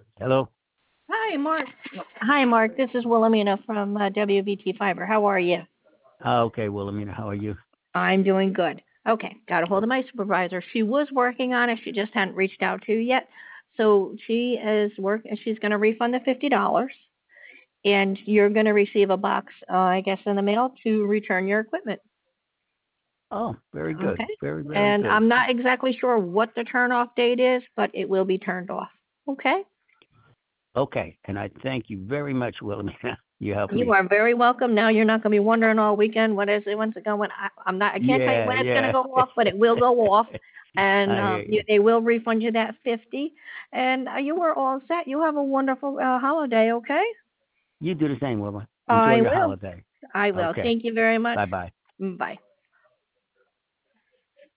Hello. Hi, Mark. Hi, Mark. This is Wilhelmina from WVT Fiber. How are you? Okay, Wilhelmina, how are you? I'm doing good. Okay, got a hold of my supervisor. She was working on it. She just hadn't reached out to you yet. So she is working. She's going to refund the $50, and you're going to receive a box, I guess, in the mail to return your equipment. Oh, very good. Okay. Very, very And good. I'm not exactly sure what the turn off date is, but it will be turned off. Okay. Okay, and I thank you very much, Wilhelmina. You helped You me. are very welcome. Now you're not going to be wondering all weekend when's it going. I'm not. I can't tell you Yeah, when it's going to yeah. go off, but it will go off, and I hear you. they will refund you that 50. And you are all set. You have a wonderful holiday. Okay. You do the same, Wilma. Enjoy I your will. holiday. I will. Okay. Thank you very much. Bye bye. Bye.